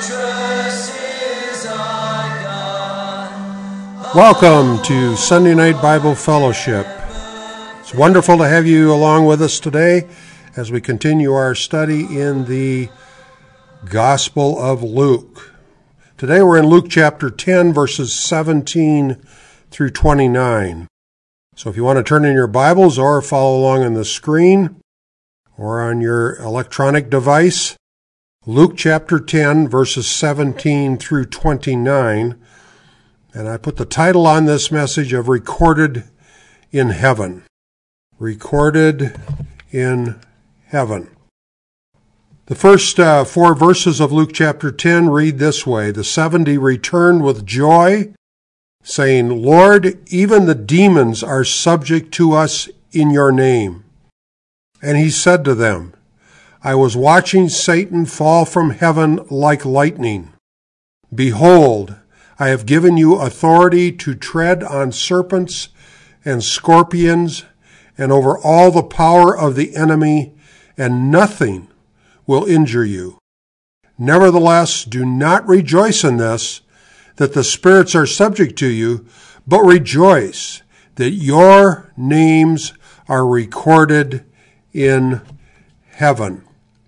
Welcome to Sunday Night Bible Fellowship. It's wonderful to have you along with us today as we continue our study in the Gospel of Luke. Today we're in Luke chapter 10, verses 17 through 29. So if you want to turn in your Bibles or follow along on the screen or on your electronic device, Luke chapter 10, verses 17 through 29. And I put the title on this message of Recorded in Heaven. Recorded in Heaven. The first 4 verses of Luke chapter 10 read this way. The 70 returned with joy, saying, Lord, even the demons are subject to us in your name. And he said to them, I was watching Satan fall from heaven like lightning. Behold, I have given you authority to tread on serpents and scorpions and over all the power of the enemy, and nothing will injure you. Nevertheless, do not rejoice in this, that the spirits are subject to you, but rejoice that your names are recorded in heaven.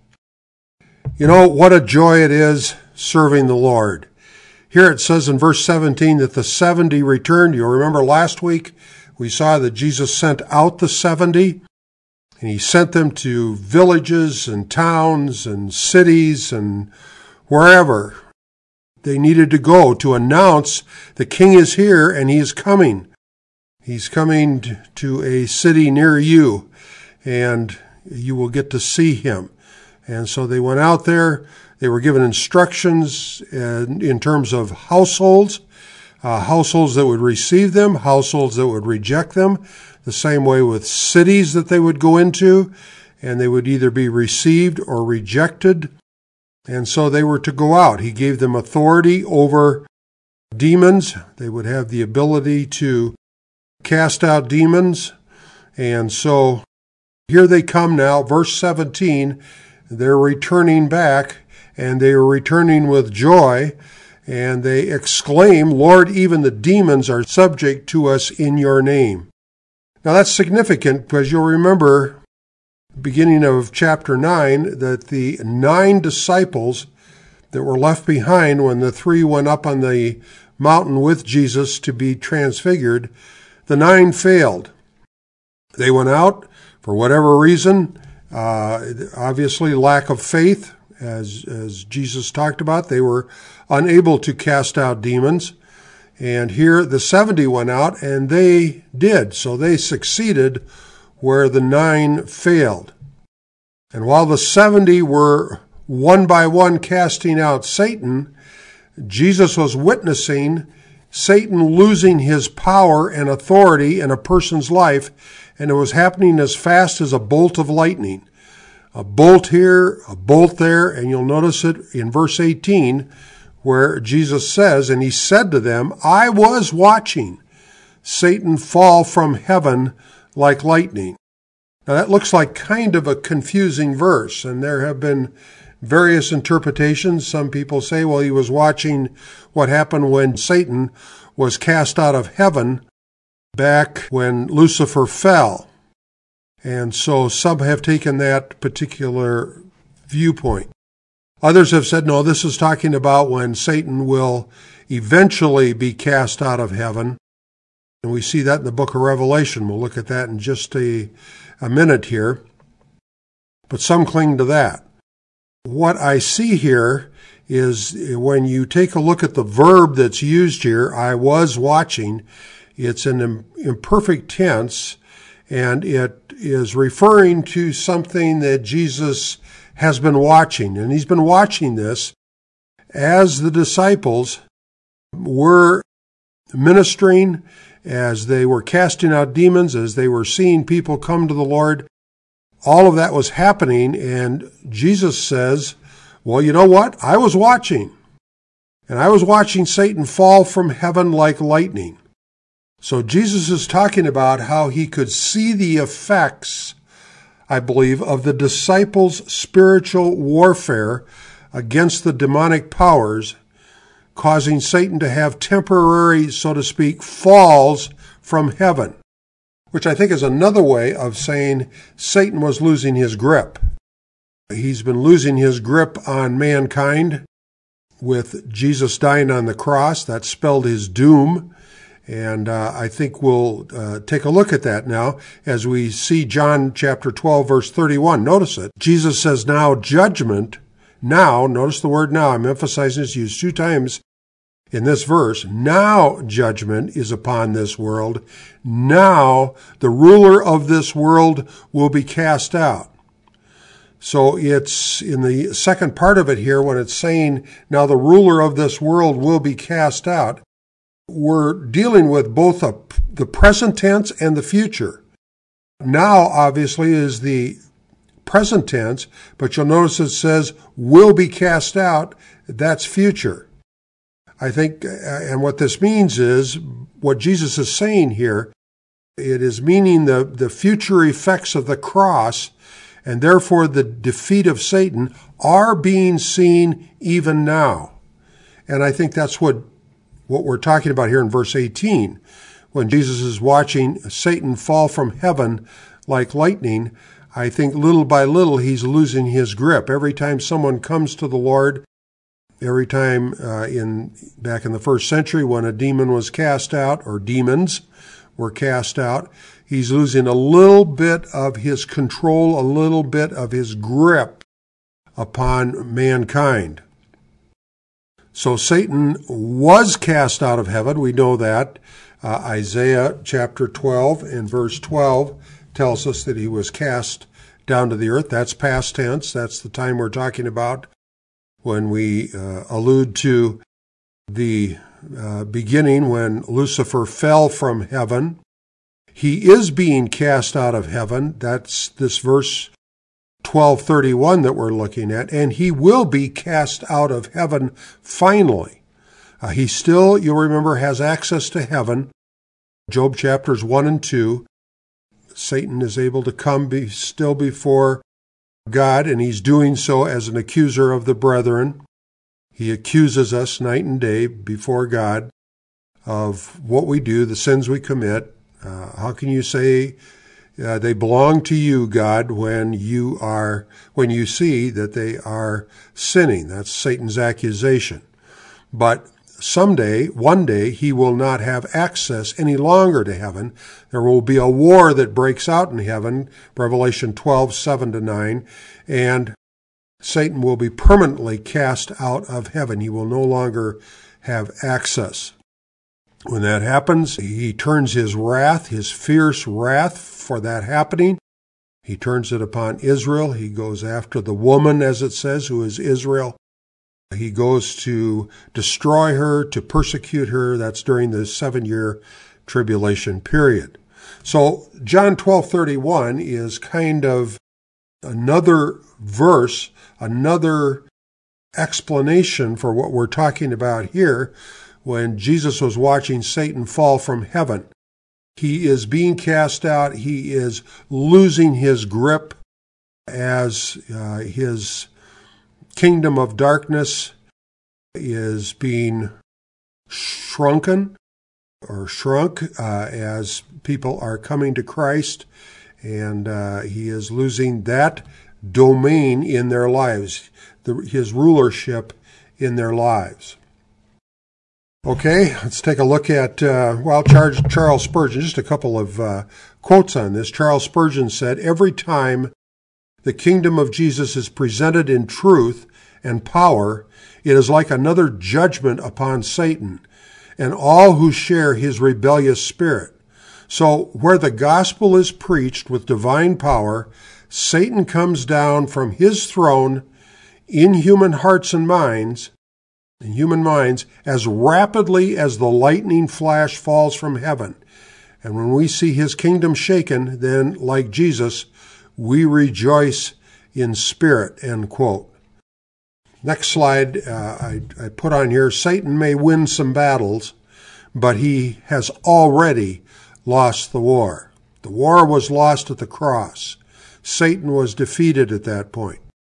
You know, what a joy it is serving the Lord. Here it says in verse 17 that the 70 returned. You'll remember last week we saw that Jesus sent out the 70, and he sent them to villages and towns and cities and wherever they needed to go to announce the King is here and he is coming. He's coming to a city near you, and you will get to see him. And so they went out there. They were given instructions in terms of households that would receive them, households that would reject them, the same way with cities that they would go into, and they would either be received or rejected. And so they were to go out. He gave them authority over demons. They would have the ability to cast out demons. And so here they come now, verse 17, they're returning back. And they are returning with joy, and they exclaim, Lord, even the demons are subject to us in your name. Now that's significant because you'll remember, beginning of chapter 9, that the 9 disciples that were left behind when the 3 went up on the mountain with Jesus to be transfigured, the 9 failed. They went out for whatever reason, obviously lack of faith. As Jesus talked about, they were unable to cast out demons. And here the 70 went out, and they did. So they succeeded where the 9 failed. And while the 70 were one by one casting out Satan, Jesus was witnessing Satan losing his power and authority in a person's life, and it was happening as fast as a bolt of lightning. A bolt here, a bolt there, and you'll notice it in verse 18 where Jesus says, and he said to them, I was watching Satan fall from heaven like lightning. Now that looks like kind of a confusing verse, and there have been various interpretations. Some people say, well, he was watching what happened when Satan was cast out of heaven back when Lucifer fell. And so some have taken that particular viewpoint. Others have said, no, this is talking about when Satan will eventually be cast out of heaven. And we see that in the book of Revelation. We'll look at that in just a minute here. But some cling to that. What I see here is when you take a look at the verb that's used here, I was watching, it's an imperfect tense, and it is referring to something that Jesus has been watching. And he's been watching this as the disciples were ministering, as they were casting out demons, as they were seeing people come to the Lord. All of that was happening, and Jesus says, well, you know what? I was watching. And I was watching Satan fall from heaven like lightning. So Jesus is talking about how he could see the effects, I believe, of the disciples' spiritual warfare against the demonic powers, causing Satan to have temporary, so to speak, falls from heaven, which I think is another way of saying Satan was losing his grip. He's been losing his grip on mankind with Jesus dying on the cross. That spelled his doom. And I think we'll take a look at that now as we see John chapter 12, verse 31. Notice it. Jesus says, now judgment, now, notice the word now, I'm emphasizing this used 2 times in this verse. Now judgment is upon this world. Now the ruler of this world will be cast out. So it's in the second part of it here when it's saying, now the ruler of this world will be cast out. We're dealing with both the present tense and the future. Now, obviously, is the present tense, but you'll notice it says will be cast out. That's future. I think, and what this means is, what Jesus is saying here, it is meaning the future effects of the cross, and therefore the defeat of Satan are being seen even now. And I think that's what we're talking about here in verse 18. When Jesus is watching Satan fall from heaven like lightning, I think little by little he's losing his grip. Every time someone comes to the Lord, every time back in the first century when a demon was cast out, or demons were cast out, he's losing a little bit of his control, a little bit of his grip upon mankind. So Satan was cast out of heaven. We know that. Isaiah chapter 12 and verse 12 tells us that he was cast down to the earth. That's past tense. That's the time we're talking about when we allude to the beginning when Lucifer fell from heaven. He is being cast out of heaven. That's this verse 12:31 that we're looking at, and he will be cast out of heaven finally. He still, you'll remember, has access to heaven. Job chapters 1 and 2. Satan is able to come still before God, and he's doing so as an accuser of the brethren. He accuses us night and day before God of what we do, the sins we commit. How can you say they belong to you, God, when you see that they are sinning? That's Satan's accusation. But one day, he will not have access any longer to heaven. There will be a war that breaks out in heaven, Revelation 12:7-9, and Satan will be permanently cast out of heaven. He will no longer have access. When that happens, he turns his wrath, his fierce wrath for that happening. He turns it upon Israel. He goes after the woman, as it says, who is Israel. He goes to destroy her, to persecute her. That's during the 7-year tribulation period. So John 12:31 is kind of another verse, another explanation for what we're talking about here. When Jesus was watching Satan fall from heaven, he is being cast out. He is losing his grip as his kingdom of darkness is being shrunk as people are coming to Christ, and he is losing that domain in their lives, his rulership in their lives. Okay, let's take a look at, Charles Spurgeon, just a couple of quotes on this. Charles Spurgeon said, "Every time the kingdom of Jesus is presented in truth and power, it is like another judgment upon Satan and all who share his rebellious spirit. So where the gospel is preached with divine power, Satan comes down from his throne in human hearts and minds, as rapidly as the lightning flash falls from heaven. And when we see his kingdom shaken, then, like Jesus, we rejoice in spirit," end quote. Next slide, I put on here, Satan may win some battles, but he has already lost the war. The war was lost at the cross. Satan was defeated at that point.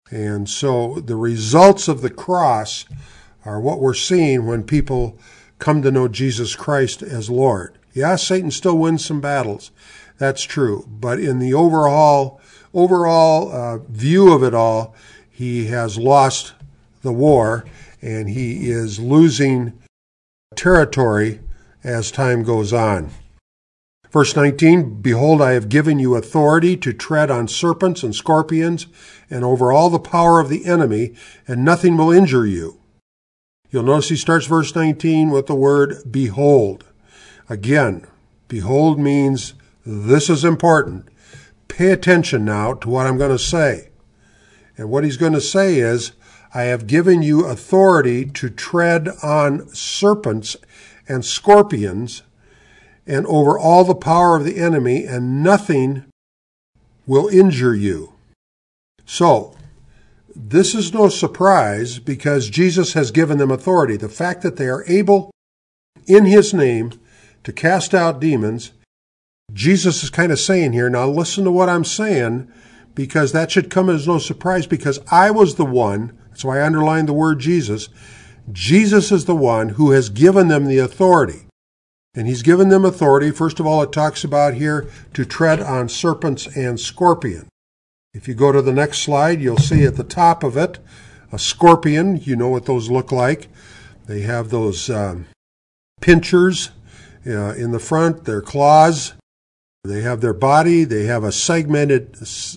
And so the results of the cross are what we're seeing when people come to know Jesus Christ as Lord. Yeah, Satan still wins some battles. That's true. But in the overall view of it all, he has lost the war, and he is losing territory as time goes on. Verse 19, "Behold, I have given you authority to tread on serpents and scorpions and over all the power of the enemy, and nothing will injure you." You'll notice he starts verse 19 with the word behold. Again, behold means this is important. Pay attention now to what I'm going to say. And what he's going to say is, I have given you authority to tread on serpents and scorpions and over all the power of the enemy, and nothing will injure you. So, this is no surprise because Jesus has given them authority. The fact that they are able, in his name, to cast out demons, Jesus is kind of saying here, now listen to what I'm saying, because that should come as no surprise, because I was the one, that's why I underlined the word Jesus. Jesus is the one who has given them the authority. And he's given them authority. First of all, it talks about here to tread on serpents and scorpions. If you go to the next slide, you'll see at the top of it a scorpion. You know what those look like. They have those pinchers in the front, their claws. They have their body. They have a segmented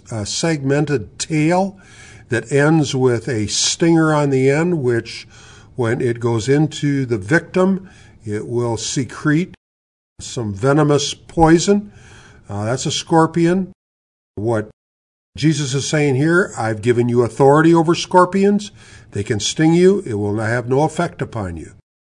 tail that ends with a stinger on the end, which when it goes into the victim, it will secrete some venomous poison. That's a scorpion. What Jesus is saying here, I've given you authority over scorpions. They can sting you. It will have no effect upon you.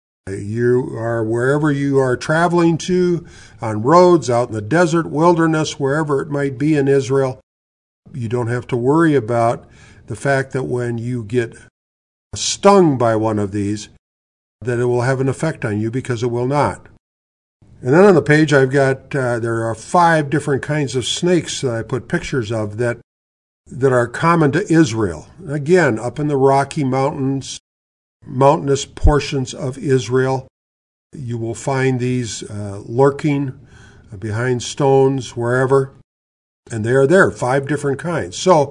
You are wherever you are traveling to, on roads, out in the desert, wilderness, wherever it might be in Israel, you don't have to worry about the fact that when you get stung by one of these, that it will have an effect on you, because it will not. And then on the page I've got, there are 5 different kinds of snakes that I put pictures of that are common to Israel. Again, up in the Rocky Mountains, mountainous portions of Israel, you will find these lurking behind stones, wherever. And they are there, 5 different kinds. So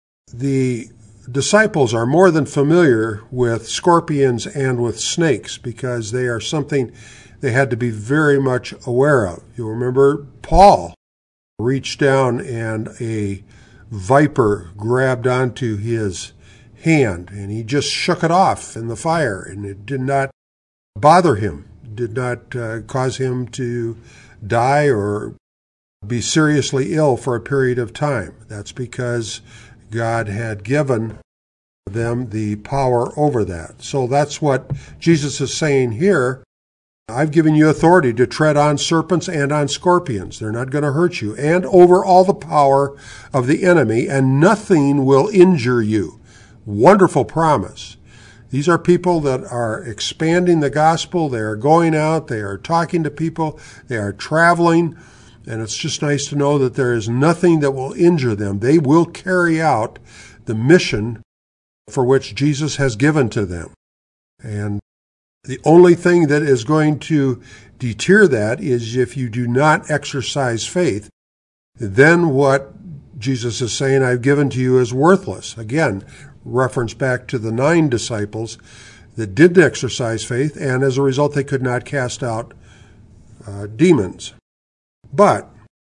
the disciples are more than familiar with scorpions and with snakes, because they are something they had to be very much aware of. You'll remember Paul reached down and a viper grabbed onto his hand, and he just shook it off in the fire, and it did not bother him, did not cause him to die or be seriously ill for a period of time. That's because God had given them the power over that. So that's what Jesus is saying here. I've given you authority to tread on serpents and on scorpions. They're not going to hurt you. And over all the power of the enemy, and nothing will injure you. Wonderful promise. These are people that are expanding the gospel. They are going out. They are talking to people. They are traveling. And it's just nice to know that there is nothing that will injure them. They will carry out the mission for which Jesus has given to them. And the only thing that is going to deter that is if you do not exercise faith. Then what Jesus is saying, I've given to you, is worthless. Again, reference back to the 9 disciples that didn't exercise faith, and as a result they could not cast out demons. But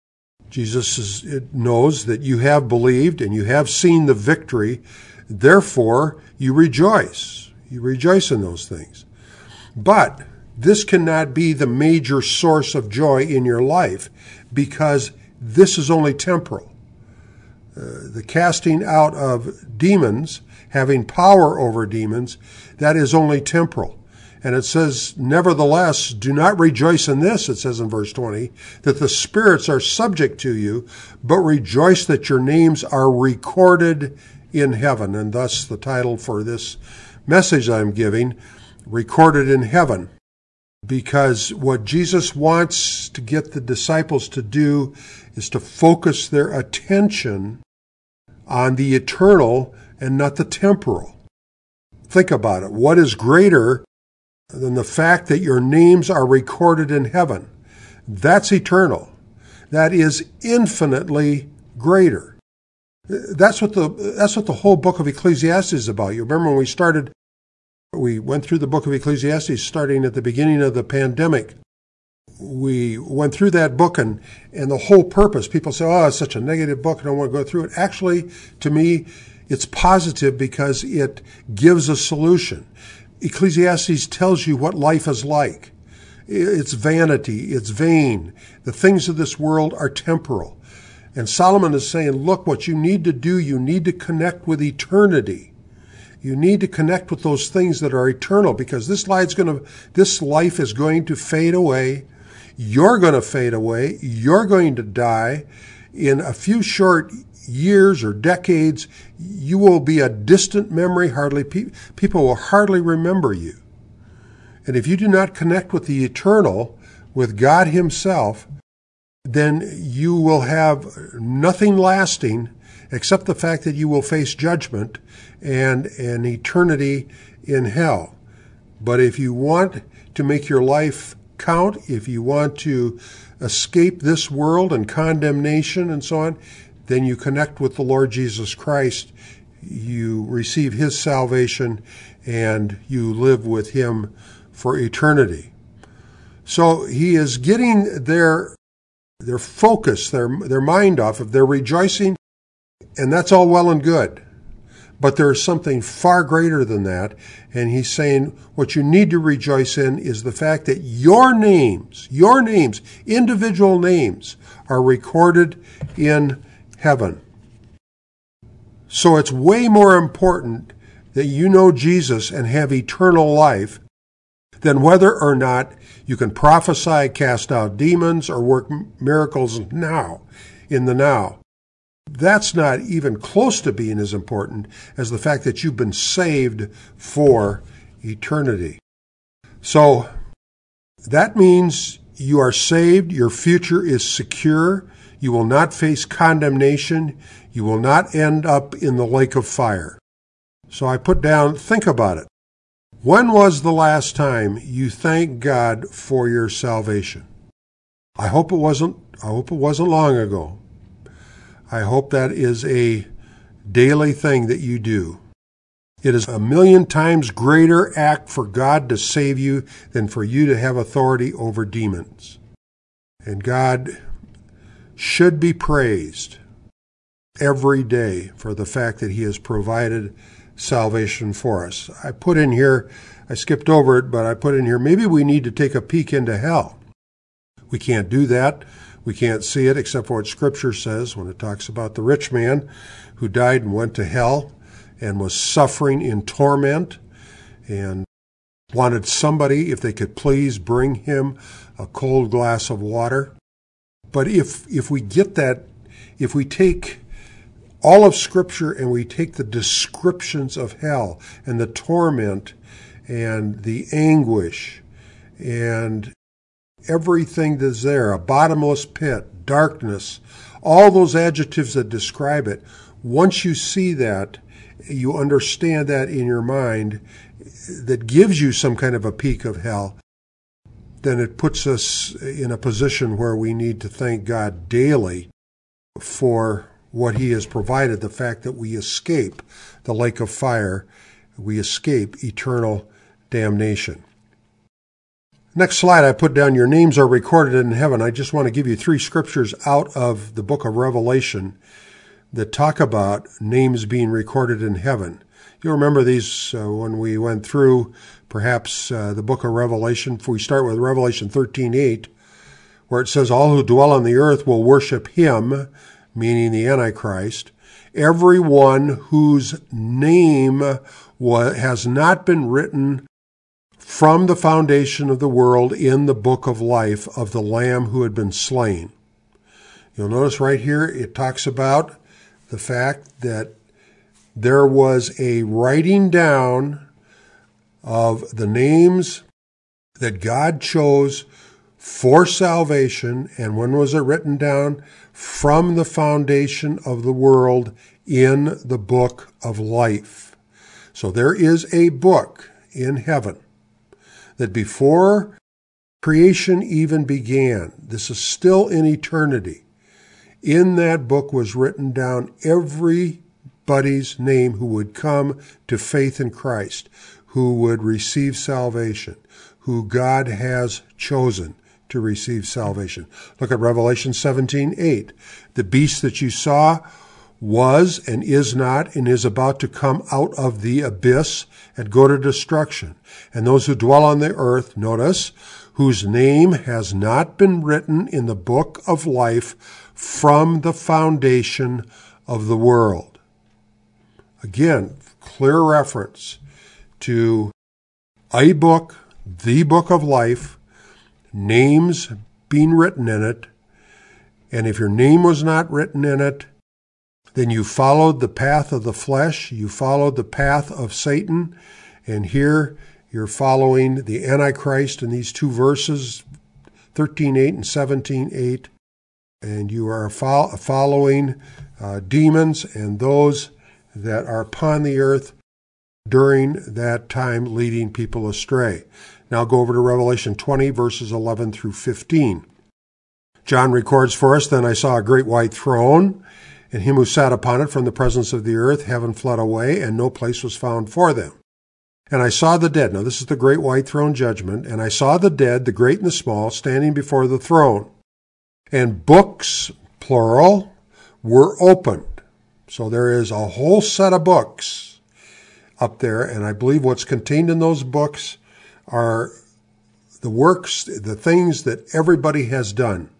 Jesus knows that you have believed and you have seen the victory. Therefore, you rejoice. You rejoice in those things. But this cannot be the major source of joy in your life, because this is only temporal. The casting out of demons, having power over demons, that is only temporal. And it says, nevertheless, do not rejoice in this, it says in verse 20, that the spirits are subject to you, but rejoice that your names are recorded in heaven. And thus the title for this message I'm giving, Recorded in Heaven. Because what Jesus wants to get the disciples to do is to focus their attention on the eternal and not the temporal. Think about it. What is greater than the fact that your names are recorded in heaven? That's eternal. That is infinitely greater. That's what the whole book of Ecclesiastes is about. You remember when we went through the book of Ecclesiastes starting at the beginning of the pandemic. We went through that book and the whole purpose, people say, oh, it's such a negative book, I don't want to go through it. Actually, to me, it's positive because it gives a solution. Ecclesiastes tells you what life is like. It's vanity, it's vain. The things of this world are temporal. And Solomon is saying, look, what you need to do, you need to connect with eternity. You need to connect with those things that are eternal, because this life is going to fade away. You're going to fade away. You're going to die. In a few short years or decades, you will be a distant memory. People will hardly remember you. And if you do not connect with the eternal, with God himself, then you will have nothing lasting except the fact that you will face judgment and an eternity in hell. But if you want to make your life count, if you want to escape this world and condemnation and so on, then you connect with the Lord Jesus Christ. You receive his salvation and you live with him for eternity. So he is getting their focus, their mind off of their rejoicing, and that's all well and good. But there's something far greater than that, and he's saying what you need to rejoice in is the fact that your names, individual names, are recorded in heaven. So it's way more important that you know Jesus and have eternal life than whether or not you can prophesy, cast out demons, or work miracles now, in the now. That's not even close to being as important as the fact that you've been saved for eternity. So that means you are saved, your future is secure, you will not face condemnation, you will not end up in the lake of fire. So I put down, think about it. When was the last time you thanked God for your salvation? I hope it wasn't long ago. I hope that is a daily thing that you do. It is a million times greater act for God to save you than for you to have authority over demons. And God should be praised every day for the fact that he has provided salvation for us. I put in here, I skipped over it, but I put in here, maybe we need to take a peek into hell. We can't do that. We can't see it except for what Scripture says when it talks about the rich man who died and went to hell and was suffering in torment and wanted somebody, if they could please, bring him a cold glass of water. But if we get that, if we take all of Scripture and we take the descriptions of hell and the torment and the anguish and everything that's there, a bottomless pit, darkness, all those adjectives that describe it, once you see that, you understand that in your mind, that gives you some kind of a peak of hell, then it puts us in a position where we need to thank God daily for what he has provided, the fact that we escape the lake of fire, we escape eternal damnation. Next slide, I put down, your names are recorded in heaven. I just want to give you 3 scriptures out of the book of Revelation that talk about names being recorded in heaven. You'll remember these when we went through perhaps the book of Revelation. If we start with Revelation 13:8, where it says, all who dwell on the earth will worship him, meaning the Antichrist, everyone whose name has not been written from the foundation of the world in the book of life of the Lamb who had been slain. You'll notice right here it talks about the fact that there was a writing down of the names that God chose for salvation. And when was it written down? From the foundation of the world in the book of life. So there is a book in heaven that before creation even began, this is still in eternity, in that book was written down everybody's name who would come to faith in Christ, who would receive salvation, who God has chosen to receive salvation. Look at Revelation 17:8. The beast that you saw was and is not and is about to come out of the abyss and go to destruction. And those who dwell on the earth, notice, whose name has not been written in the book of life from the foundation of the world. Again, clear reference to a book, the book of life, names being written in it. And if your name was not written in it, then you followed the path of the flesh, you followed the path of Satan, and here you're following the Antichrist in these two verses, 13:8 and 17:8, and you are following demons and those that are upon the earth during that time, leading people astray. Now go over to Revelation 20, verses 11 through 15. John records for us, "Then I saw a great white throne, and him who sat upon it. From the presence of the earth heaven fled away, and no place was found for them. And I saw the dead," now this is the great white throne judgment, "and I saw the dead, the great and the small, standing before the throne. And books," plural, "were opened." So there is a whole set of books up there, and I believe what's contained in those books are the works, the things that everybody has done.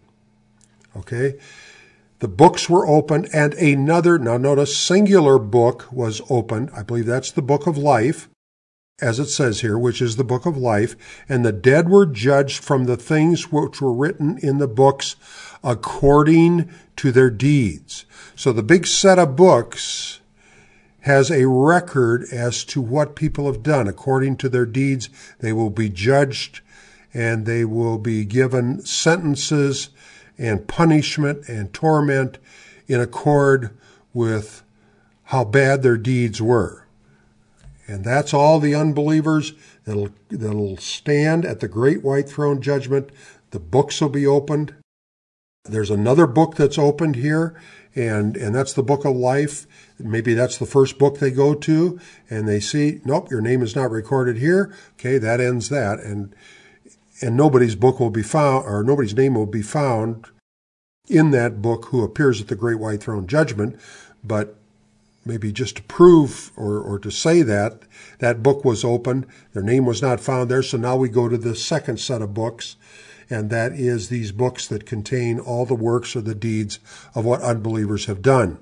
Okay? The books were opened, and another, now notice, singular book was opened. I believe that's the book of life, as it says here, which is the book of life. And the dead were judged from the things which were written in the books according to their deeds. So the big set of books has a record as to what people have done. According to their deeds, they will be judged, and they will be given sentences and punishment and torment in accord with how bad their deeds were. And that's all the unbelievers that'll stand at the great white throne judgment. The books will be opened. There's another book that's opened here, and that's the book of life. Maybe that's the first book they go to, and they see, nope, your name is not recorded here. Okay, that ends that. And nobody's book will be found, or nobody's name will be found in that book who appears at the great white throne judgment. But maybe just to prove or to say that book was opened, their name was not found there. So now we go to the second set of books, and that is these books that contain all the works or the deeds of what unbelievers have done.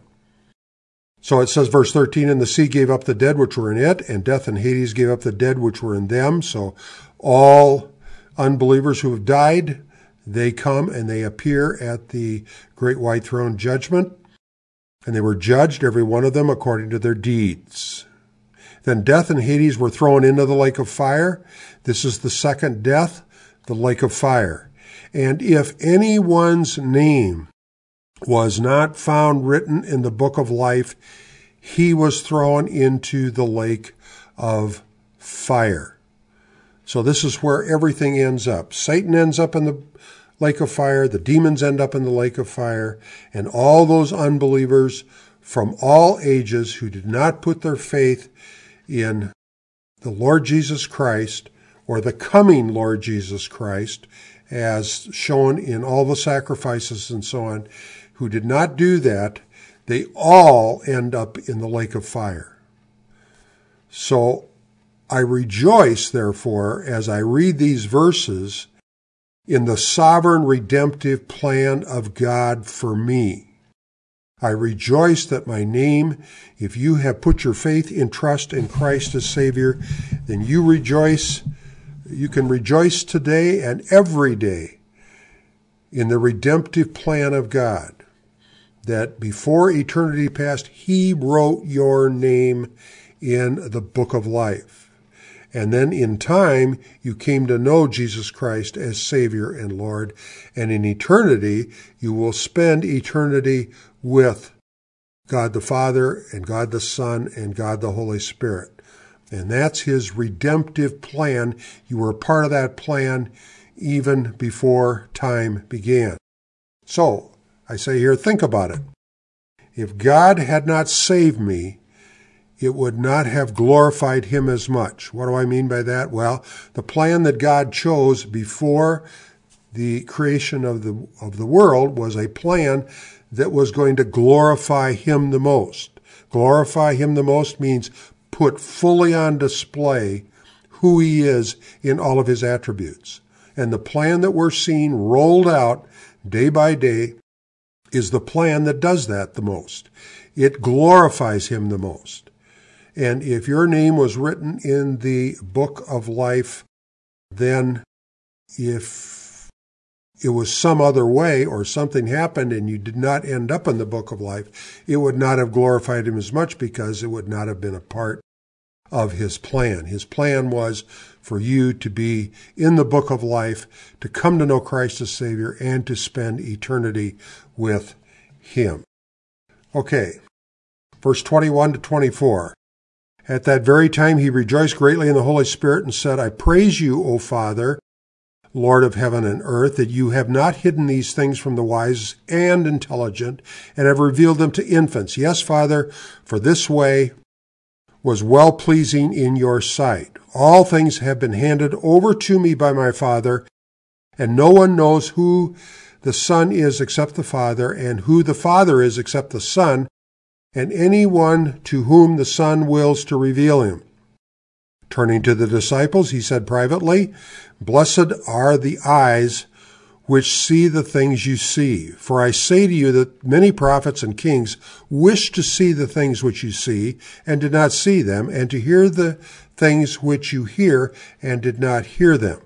So it says, verse 13, "And the sea gave up the dead which were in it, and death and Hades gave up the dead which were in them." So all unbelievers who have died, they come and they appear at the great white throne judgment, and they were judged, every one of them, according to their deeds. Then death and Hades were thrown into the lake of fire. This is the second death, the lake of fire. "And if anyone's name was not found written in the book of life, he was thrown into the lake of fire." So this is where everything ends up. Satan ends up in the lake of fire, the demons end up in the lake of fire, and all those unbelievers from all ages who did not put their faith in the Lord Jesus Christ or the coming Lord Jesus Christ, as shown in all the sacrifices and so on, who did not do that, they all end up in the lake of fire. So I rejoice, therefore, as I read these verses, in the sovereign redemptive plan of God for me. I rejoice that my name, if you have put your faith and trust in Christ as Savior, then you can rejoice today and every day in the redemptive plan of God, that before eternity past, He wrote your name in the book of life. And then in time, you came to know Jesus Christ as Savior and Lord. And in eternity, you will spend eternity with God the Father and God the Son and God the Holy Spirit. And that's his redemptive plan. You were a part of that plan even before time began. So, I say here, think about it. If God had not saved me, it would not have glorified him as much. What do I mean by that? Well, the plan that God chose before the creation of the world was a plan that was going to glorify him the most. Glorify him the most means put fully on display who he is in all of his attributes. And the plan that we're seeing rolled out day by day is the plan that does that the most. It glorifies him the most. And if your name was written in the book of life, then if it was some other way or something happened and you did not end up in the book of life, it would not have glorified him as much because it would not have been a part of his plan. His plan was for you to be in the book of life, to come to know Christ as Savior, and to spend eternity with him. Okay, verse 21 to 24. At that very time he rejoiced greatly in the Holy Spirit and said, I praise you, O Father, Lord of heaven and earth, that you have not hidden these things from the wise and intelligent, and have revealed them to infants. Yes, Father, for this way was well-pleasing in your sight. All things have been handed over to me by my Father, and no one knows who the Son is except the Father, and who the Father is except the Son, and anyone to whom the Son wills to reveal him. Turning to the disciples, he said privately, Blessed are the eyes which see the things you see. For I say to you that many prophets and kings wished to see the things which you see, and did not see them, and to hear the things which you hear, and did not hear them.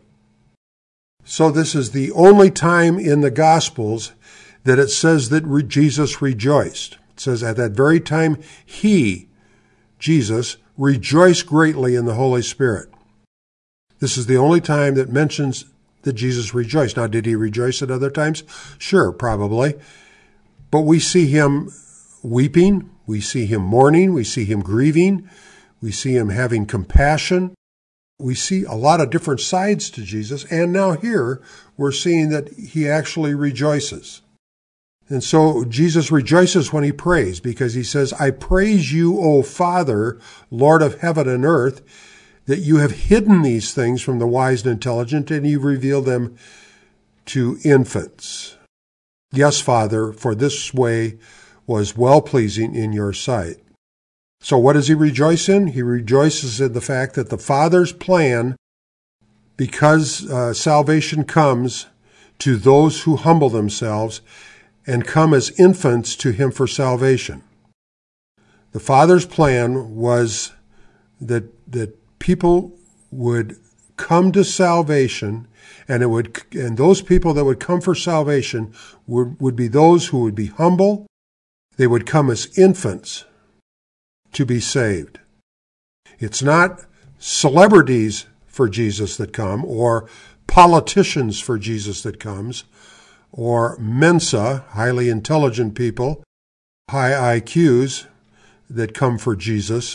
So this is the only time in the Gospels that it says that Jesus rejoiced. It says at that very time he, Jesus, rejoiced greatly in the Holy Spirit. This is the only time that mentions that Jesus rejoiced. Now, did he rejoice at other times? Sure, probably. But we see him weeping, we see him mourning, we see him grieving, we see him having compassion. We see a lot of different sides to Jesus, and now here we're seeing that he actually rejoices. And so Jesus rejoices when he prays, because he says, I praise you, O Father, Lord of heaven and earth, that you have hidden these things from the wise and intelligent, and you revealed them to infants. Yes, Father, for this way was well-pleasing in your sight. So what does he rejoice in? He rejoices in the fact that the Father's plan, because salvation comes to those who humble themselves and come as infants to him for salvation. The Father's plan was that people would come to salvation, and those people that would come for salvation would be those who would be humble. They would come as infants to be saved. It's not celebrities for Jesus that come, or politicians for Jesus that comes, or Mensa, highly intelligent people, high IQs that come for Jesus.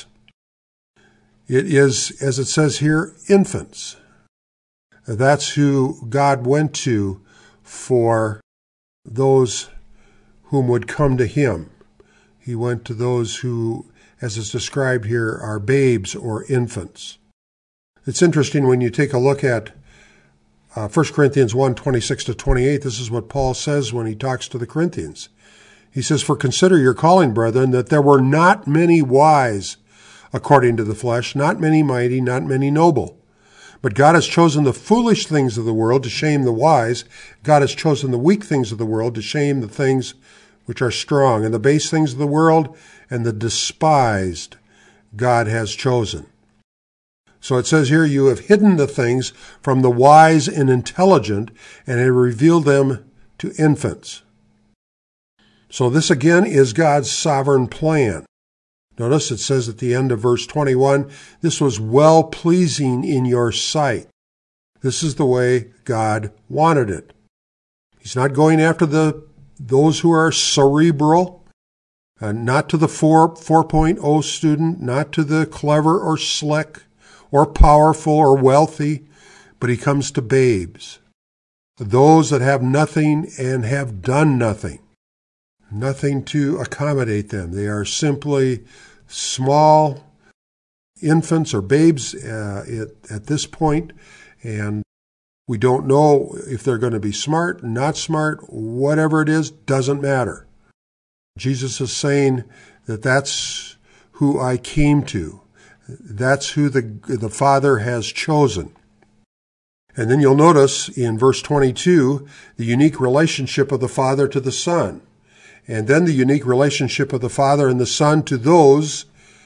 It is, as it says here, infants. That's who God went to for those whom would come to him. He went to those who, as is described here, are babes or infants. It's interesting when you take a look at 1 Corinthians 1, 26 to 28, this is what Paul says when he talks to the Corinthians. He says, For consider your calling, brethren, that there were not many wise according to the flesh, not many mighty, not many noble. But God has chosen the foolish things of the world to shame the wise. God has chosen the weak things of the world to shame the things which are strong, and the base things of the world and the despised God has chosen. So it says here, you have hidden the things from the wise and intelligent, and have revealed them to infants. So this again is God's sovereign plan. Notice it says at the end of verse 21, this was well-pleasing in your sight. This is the way God wanted it. He's not going after those who are cerebral, not to the 4.0 student, not to the clever or slick or powerful or wealthy, but he comes to babes, those that have nothing and have done nothing, nothing to accommodate them. They are simply small infants or babes at this point, and we don't know if they're going to be smart, not smart, whatever it is, doesn't matter. Jesus is saying that that's who I came to. That's who the Father has chosen. And then you'll notice in verse 22, the unique relationship of the Father to the Son. And then the unique relationship of the Father and the Son to those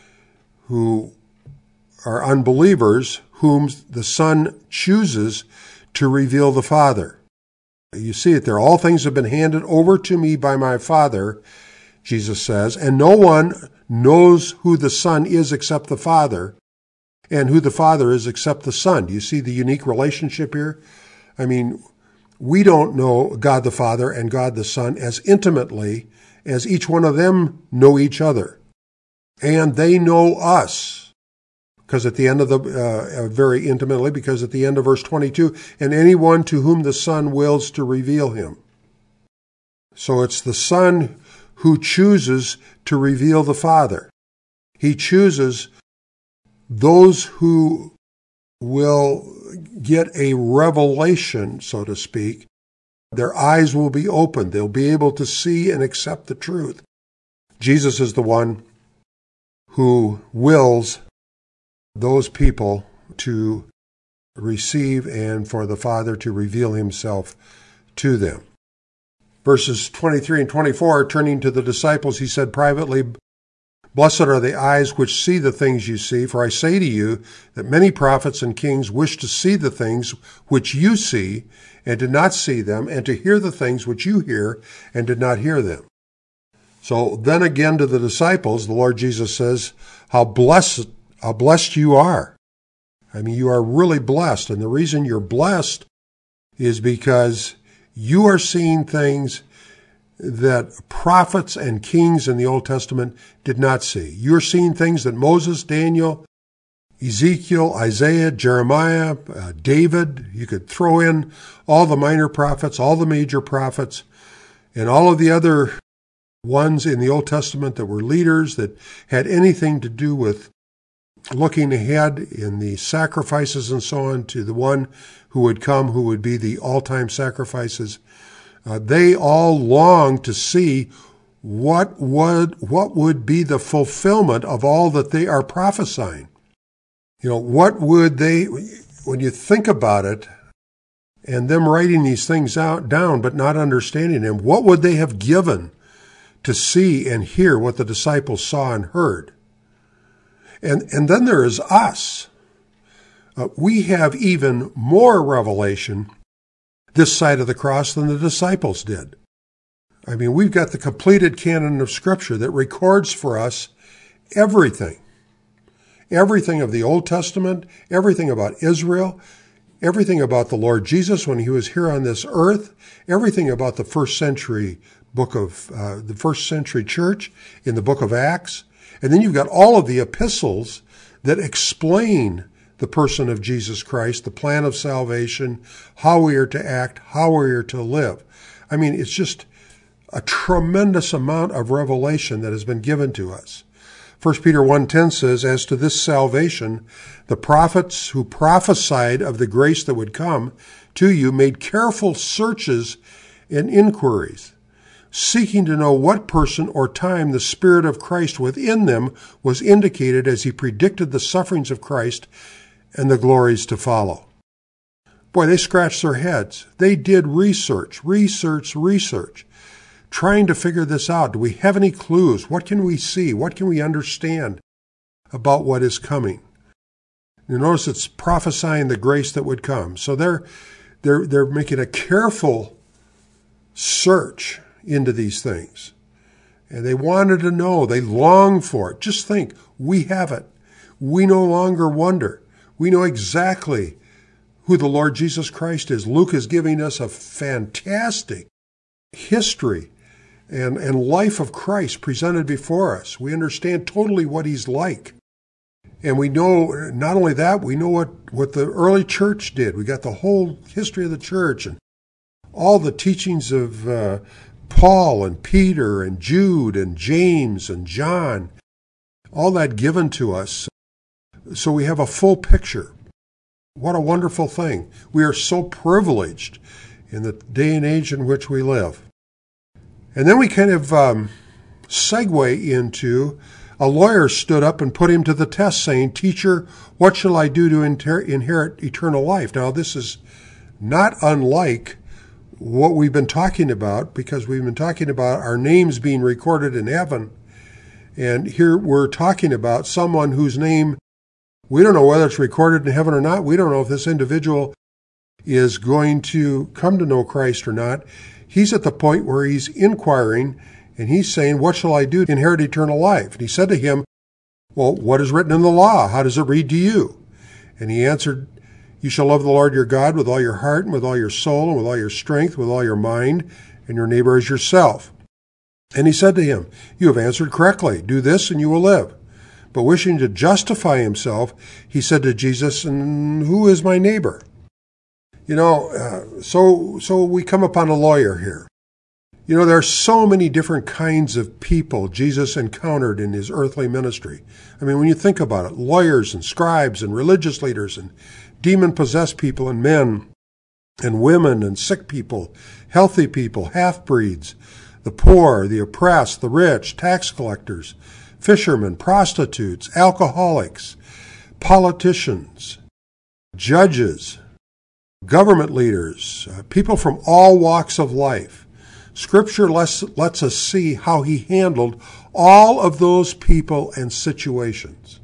who are unbelievers, whom the Son chooses to reveal the Father. You see it there. All things have been handed over to me by my Father, Jesus says, and no one knows who the Son is except the Father, and who the Father is except the Son. Do you see the unique relationship here? I mean, we don't know God the Father and God the Son as intimately as each one of them know each other. And they know us. Because at the end of very intimately, because at the end of verse 22, and anyone to whom the Son wills to reveal him. So it's the Son who chooses to reveal the Father. He chooses those who will get a revelation, so to speak. Their eyes will be opened. They'll be able to see and accept the truth. Jesus is the one who wills those people to receive and for the Father to reveal himself to them. Verses 23 and 24, turning to the disciples, he said privately, "Blessed are the eyes which see the things you see, for I say to you that many prophets and kings wish to see the things which you see and did not see them, and to hear the things which you hear and did not hear them." So then again to the disciples, the Lord Jesus says, how blessed you are. I mean, you are really blessed. And the reason you're blessed is because you are seeing things that prophets and kings in the Old Testament did not see. You're seeing things that Moses, Daniel, Ezekiel, Isaiah, Jeremiah, David, you could throw in all the minor prophets, all the major prophets, and all of the other ones in the Old Testament that were leaders that had anything to do with looking ahead in the sacrifices and so on to the one who would come, who would be the all-time sacrifices. They all longed to see what would be the fulfillment of all that they are prophesying. You know, what would they, when you think about it, and them writing these things down but not understanding them, what would they have given to see and hear what the disciples saw and heard? And then there is us. We have even more revelation this side of the cross than the disciples did. I mean, we've got the completed canon of Scripture that records for us everything. Everything of the Old Testament, everything about Israel, everything about the Lord Jesus when he was here on this earth, everything about the first century book of the first century church in the book of Acts. And then you've got all of the epistles that explain the person of Jesus Christ, the plan of salvation, how we are to act, how we are to live. I mean, it's just a tremendous amount of revelation that has been given to us. 1 Peter 1:10 says, "As to this salvation, the prophets who prophesied of the grace that would come to you made careful searches and inquiries, seeking to know what person or time the Spirit of Christ within them was indicated as he predicted the sufferings of Christ and the glories to follow." Boy, they scratched their heads. They did research, trying to figure this out. Do we have any clues? What can we see? What can we understand about what is coming? You notice it's prophesying the grace that would come. So they're making a careful search into these things. And they wanted to know. They longed for it. Just think, we have it. We no longer wonder. We know exactly who the Lord Jesus Christ is. Luke is giving us a fantastic history and life of Christ presented before us. We understand totally what he's like. And we know, not only that, we know what the early church did. We got the whole history of the church and all the teachings of Paul and Peter and Jude and James and John, all that given to us. So we have a full picture. What a wonderful thing. We are so privileged in the day and age in which we live. And then we kind of segue into a lawyer stood up and put him to the test saying, "Teacher, what shall I do to inherit eternal life?" Now, this is not unlike what we've been talking about, because we've been talking about our names being recorded in heaven. And here we're talking about someone whose name, we don't know whether it's recorded in heaven or not. We don't know if this individual is going to come to know Christ or not. He's at the point where he's inquiring, and he's saying, "What shall I do to inherit eternal life?" And he said to him, "Well, what is written in the law? How does it read to you?" And he answered, "You shall love the Lord your God with all your heart and with all your soul and with all your strength, with all your mind, and your neighbor as yourself." And he said to him, "You have answered correctly. Do this and you will live." But wishing to justify himself, he said to Jesus, "And who is my neighbor?" So we come upon a lawyer here. There are so many different kinds of people Jesus encountered in his earthly ministry. I mean, when you think about it, lawyers and scribes and religious leaders and demon-possessed people and men and women and sick people, healthy people, half-breeds, the poor, the oppressed, the rich, tax collectors, fishermen, prostitutes, alcoholics, politicians, judges, government leaders, people from all walks of life. Scripture lets us see how he handled all of those people and situations.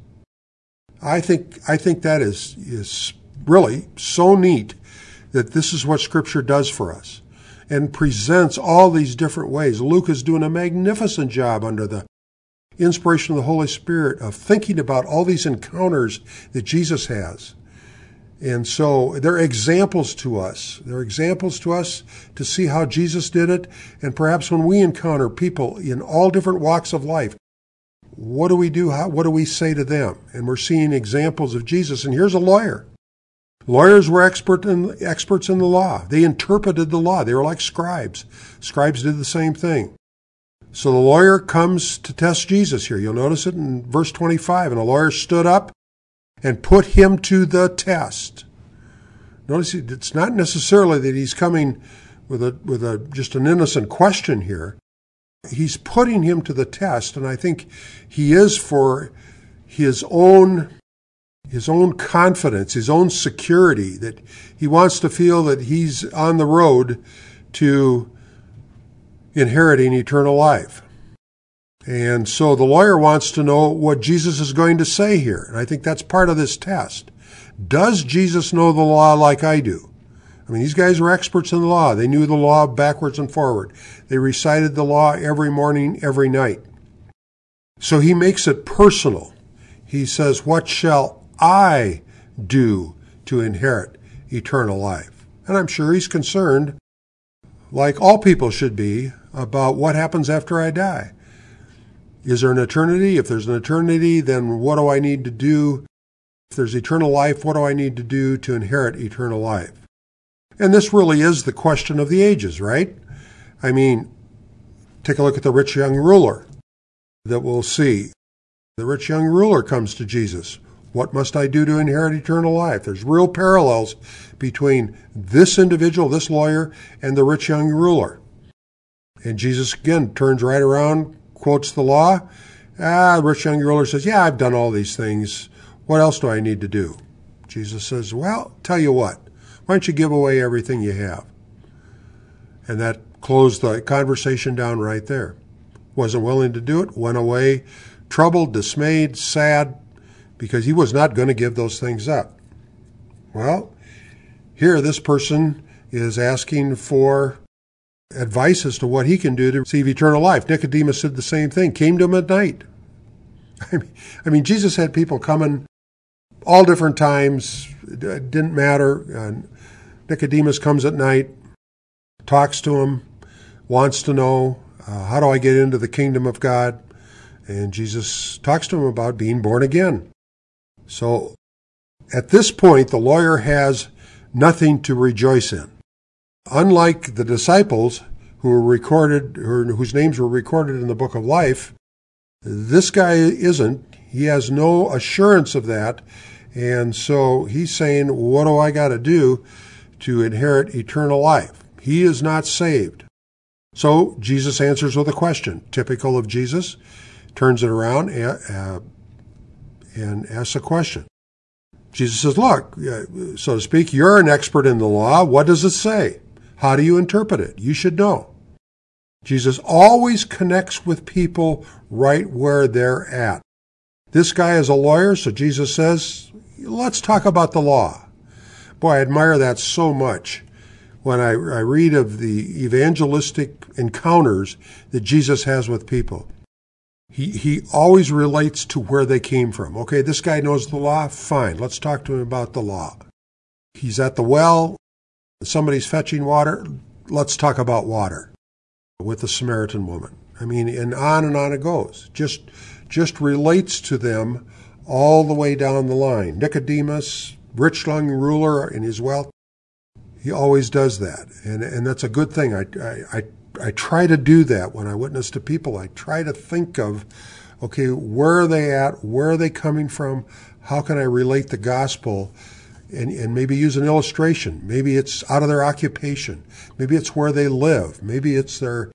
I think that is really so neat that this is what Scripture does for us and presents all these different ways. Luke is doing a magnificent job under the inspiration of the Holy Spirit of thinking about all these encounters that Jesus has. And so they're examples to us. They're examples to us to see how Jesus did it. And perhaps when we encounter people in all different walks of life, what do we do? What do we say to them? And we're seeing examples of Jesus. And here's a lawyer. Lawyers were experts in the law. They interpreted the law. They were like scribes. Scribes did the same thing. So the lawyer comes to test Jesus here. You'll notice it in verse 25. And the lawyer stood up and put him to the test. Notice it's not necessarily that he's coming with just an innocent question here. He's putting him to the test, and I think he is for his own confidence, his own security, that he wants to feel that he's on the road to inheriting eternal life. And so the lawyer wants to know what Jesus is going to say here. And I think that's part of this test. Does Jesus know the law like I do? I mean, these guys were experts in the law. They knew the law backwards and forward. They recited the law every morning, every night. So he makes it personal. He says, "What shall I do to inherit eternal life?" And I'm sure he's concerned, like all people should be, about what happens after I die. Is there an eternity? If there's an eternity, then what do I need to do? If there's eternal life, what do I need to do to inherit eternal life? And this really is the question of the ages, right? I mean, take a look at the rich young ruler that we'll see. The rich young ruler comes to Jesus. What must I do to inherit eternal life? There's real parallels between this individual, this lawyer, and the rich young ruler. And Jesus, again, turns right around, quotes the law. The rich young ruler says, "Yeah, I've done all these things. What else do I need to do?" Jesus says, "Well, tell you what. Why don't you give away everything you have?" And that closed the conversation down right there. Wasn't willing to do it, went away troubled, dismayed, sad, because he was not going to give those things up. Well, here this person is asking for advice as to what he can do to receive eternal life. Nicodemus did the same thing, came to him at night. I mean, Jesus had people coming all different times. It didn't matter. Nicodemus comes at night, talks to him, wants to know, how do I get into the kingdom of God? And Jesus talks to him about being born again. So at this point, the lawyer has nothing to rejoice in. Unlike the disciples who were recorded, or whose names were recorded in the book of life, this guy isn't. He has no assurance of that. And so he's saying, what do I got to do to inherit eternal life? He is not saved. So Jesus answers with a question, typical of Jesus, turns it around and asks a question. Jesus says, look, so to speak, you're an expert in the law. What does it say? How do you interpret it? You should know. Jesus always connects with people right where they're at. This guy is a lawyer, so Jesus says, let's talk about the law. Boy, I admire that so much when I read of the evangelistic encounters that Jesus has with people. He always relates to where they came from. Okay, this guy knows the law? Fine, let's talk to him about the law. He's at the well, somebody's fetching water, let's talk about water with the Samaritan woman. I mean, and on it goes. Just relates to them all the way down the line. Nicodemus, rich young ruler in his wealth, he always does that. And that's a good thing. I try to do that when I witness to people. I try to think of, okay, where are they at? Where are they coming from? How can I relate the gospel? And maybe use an illustration. Maybe it's out of their occupation. Maybe it's where they live. Maybe it's their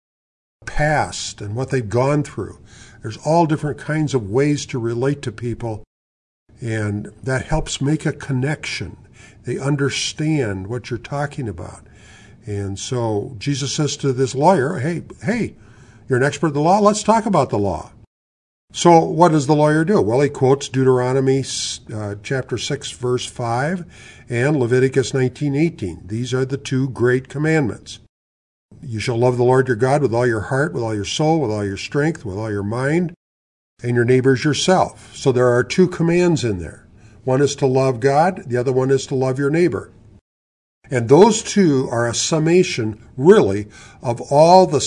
past and what they've gone through. There's all different kinds of ways to relate to people, and that helps make a connection. They understand what you're talking about. And so Jesus says to this lawyer, hey, you're an expert in the law? Let's talk about the law. So what does the lawyer do? Well, he quotes Deuteronomy chapter 6, verse 5, and Leviticus 19:18. These are the two great commandments. You shall love the Lord your God with all your heart, with all your soul, with all your strength, with all your mind, and your neighbor as yourself. So there are two commands in there. One is to love God. The other one is to love your neighbor. And those two are a summation, really, of all the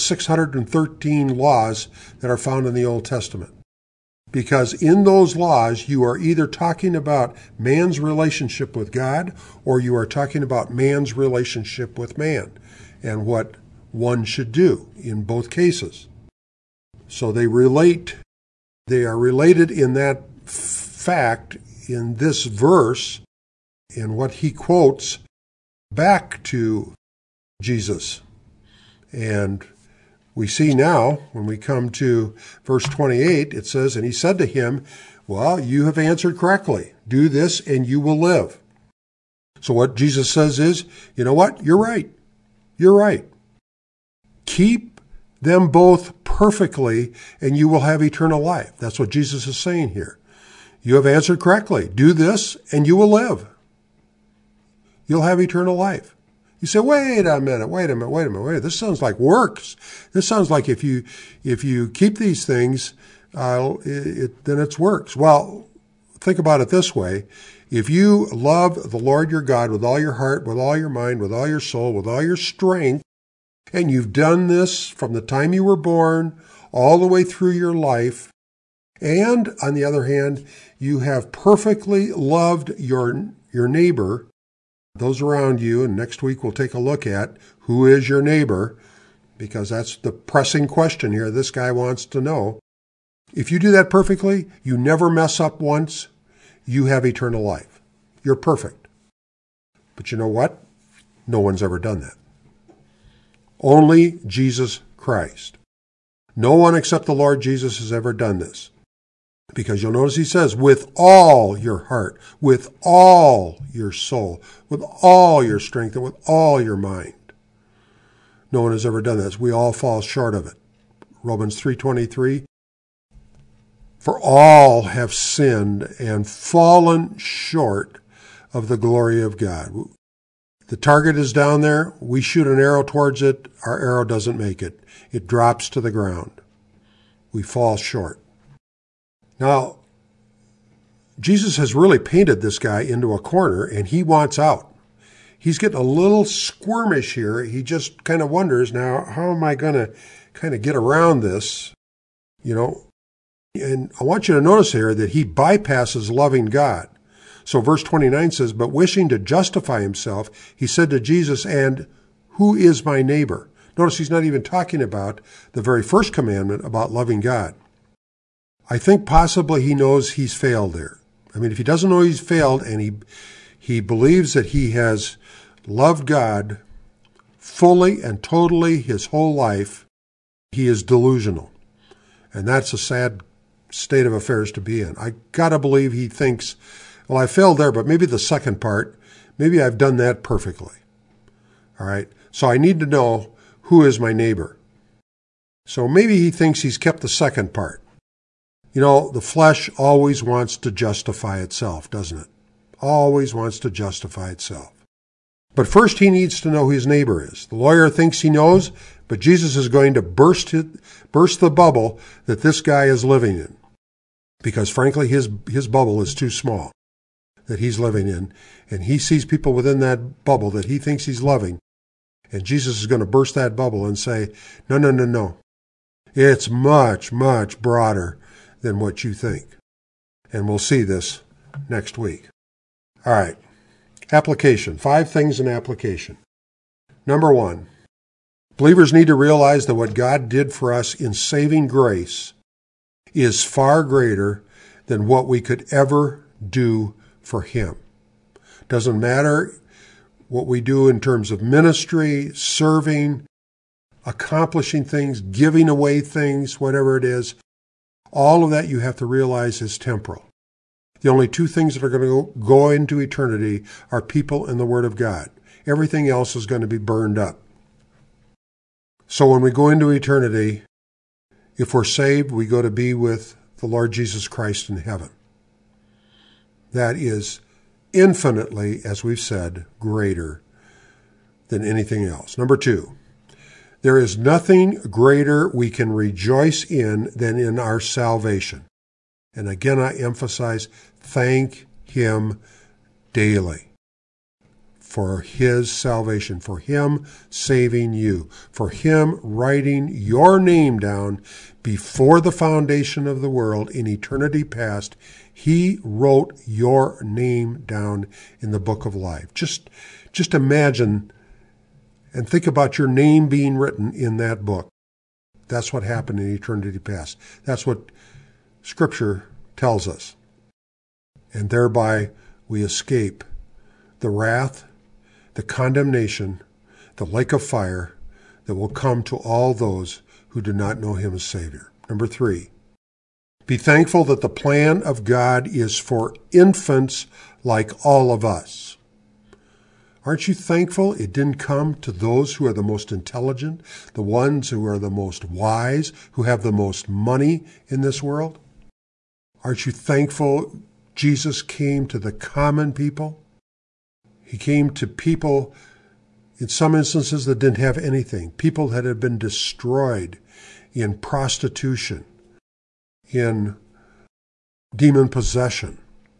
613 laws that are found in the Old Testament. Because in those laws, you are either talking about man's relationship with God, or you are talking about man's relationship with man, and what one should do in both cases. So they are related in that fact in this verse, in what he quotes back to Jesus. And we see now, when we come to verse 28, it says, and he said to him, well, you have answered correctly. Do this and you will live. So what Jesus says is, you know what? You're right. You're right. Keep them both perfectly and you will have eternal life. That's what Jesus is saying here. You have answered correctly. Do this and you will live. You'll have eternal life. You say, wait a minute. This sounds like works. This sounds like if you keep these things, then it's works. Well, think about it this way. If you love the Lord your God with all your heart, with all your mind, with all your soul, with all your strength, and you've done this from the time you were born all the way through your life, and on the other hand, you have perfectly loved your neighbor, those around you, and next week we'll take a look at who is your neighbor, because that's the pressing question here this guy wants to know. If you do that perfectly, you never mess up once, you have eternal life. You're perfect. But you know what? No one's ever done that. Only Jesus Christ. No one except the Lord Jesus has ever done this. Because you'll notice he says, with all your heart, with all your soul, with all your strength, and with all your mind. No one has ever done this. We all fall short of it. Romans 3:23, for all have sinned and fallen short of the glory of God. The target is down there. We shoot an arrow towards it. Our arrow doesn't make it. It drops to the ground. We fall short. Now, Jesus has really painted this guy into a corner, and he wants out. He's getting a little squirmish here. He just kind of wonders, now, how am I going to kind of get around this? And I want you to notice here that he bypasses loving God. So verse 29 says, but wishing to justify himself, he said to Jesus, and who is my neighbor? Notice he's not even talking about the very first commandment about loving God. I think possibly he knows he's failed there. I mean, if he doesn't know he's failed and he believes that he has loved God fully and totally his whole life, he is delusional. And that's a sad state of affairs to be in. I got to believe he thinks, well, I failed there, but maybe the second part, maybe I've done that perfectly. All right. So I need to know who is my neighbor. So maybe he thinks he's kept the second part. The flesh always wants to justify itself, doesn't it? Always wants to justify itself. But first he needs to know who his neighbor is. The lawyer thinks he knows, but Jesus is going to burst the bubble that this guy is living in. Because frankly, his bubble is too small that he's living in. And he sees people within that bubble that he thinks he's loving. And Jesus is going to burst that bubble and say, no. It's much, much broader than what you think. And we'll see this next week. All right. Application. 5 things in application. Number 1, believers need to realize that what God did for us in saving grace is far greater than what we could ever do for him. Doesn't matter what we do in terms of ministry, serving, accomplishing things, giving away things, whatever it is. All of that you have to realize is temporal. The only 2 things that are going to go into eternity are people and the Word of God. Everything else is going to be burned up. So when we go into eternity, if we're saved, we go to be with the Lord Jesus Christ in heaven. That is infinitely, as we've said, greater than anything else. Number 2, there is nothing greater we can rejoice in than in our salvation. And again, I emphasize, thank him daily for his salvation, for him saving you, for him writing your name down before the foundation of the world in eternity past. He wrote your name down in the book of life. Just imagine and think about your name being written in that book. That's what happened in eternity past. That's what Scripture tells us. And thereby we escape the wrath, the condemnation, the lake of fire that will come to all those who do not know him as Savior. Number 3, be thankful that the plan of God is for infants like all of us. Aren't you thankful it didn't come to those who are the most intelligent, the ones who are the most wise, who have the most money in this world? Aren't you thankful Jesus came to the common people? He came to people, in some instances, that didn't have anything. People that had been destroyed in prostitution, in demon possession.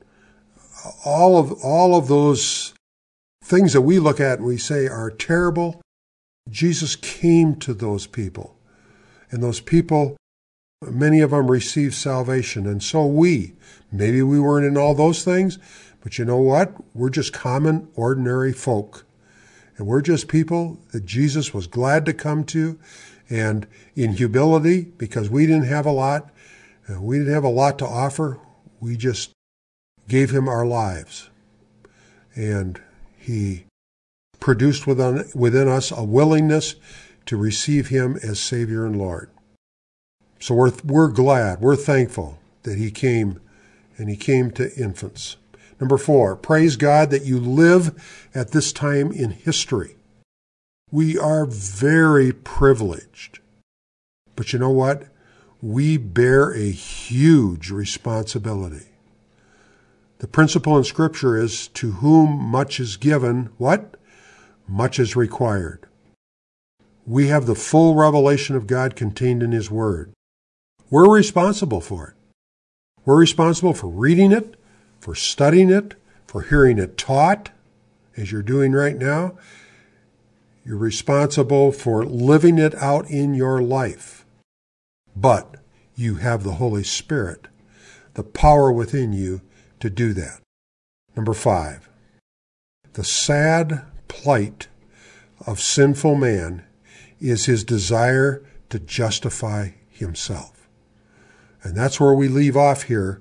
All of those things that we look at and we say are terrible, Jesus came to those people. And those people, many of them received salvation. And so maybe we weren't in all those things, but you know what? We're just common, ordinary folk. And we're just people that Jesus was glad to come to. And in humility, because we didn't have a lot, we didn't have a lot to offer, we just gave him our lives. And he produced within us a willingness to receive him as Savior and Lord. So we're glad, we're thankful that he came, and he came to infants. Number 4, praise God that you live at this time in history. We are very privileged. But you know what? We bear a huge responsibility. The principle in Scripture is, to whom much is given, what? much is required. We have the full revelation of God contained in His Word. We're responsible for it. We're responsible for reading it, for studying it, for hearing it taught, as you're doing right now. You're responsible for living it out in your life. But you have the Holy Spirit, the power within you to do that. Number 5, the sad plight of sinful man is his desire to justify himself. And that's where we leave off here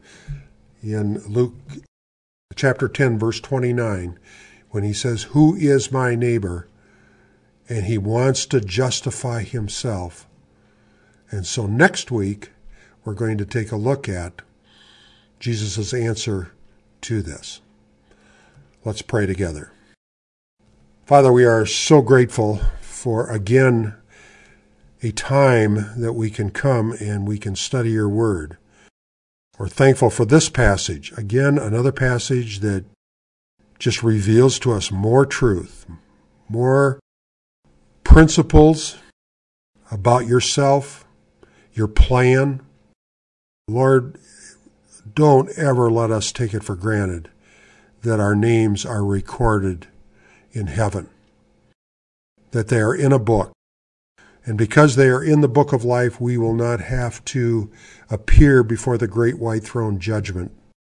in Luke chapter 10, verse 29, when he says, "Who is my neighbor?" And he wants to justify himself. And so next week, we're going to take a look at Jesus' answer to this. Let's pray together. Father, we are so grateful for, again, a time that we can come and we can study your word. We're thankful for this passage. Again, another passage that just reveals to us more truth, more principles about yourself, your plan. Lord, don't ever let us take it for granted that our names are recorded in heaven, that they are in a book. And because they are in the book of life, we will not have to appear before the great white throne judgment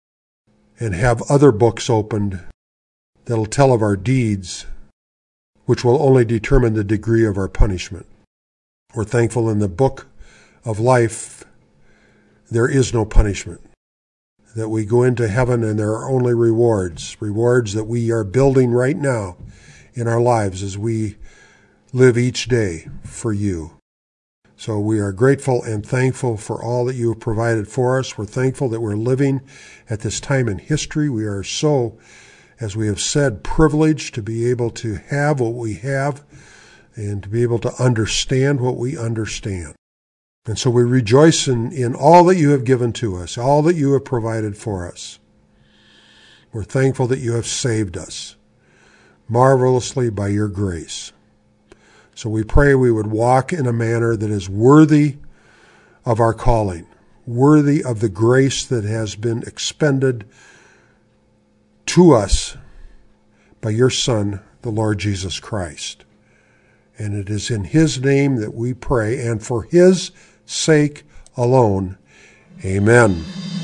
and have other books opened that'll tell of our deeds, which will only determine the degree of our punishment. We're thankful in the book of life there is no punishment, that we go into heaven and there are only rewards that we are building right now in our lives as we live each day for you. So we are grateful and thankful for all that you have provided for us. We're thankful that we're living at this time in history. We are so, as we have said, privileged to be able to have what we have and to be able to understand what we understand. And so we rejoice in all that you have given to us, all that you have provided for us. We're thankful that you have saved us marvelously by your grace. So we pray we would walk in a manner that is worthy of our calling, worthy of the grace that has been expended to us by your Son, the Lord Jesus Christ. And it is in his name that we pray, and for his sake alone. Amen.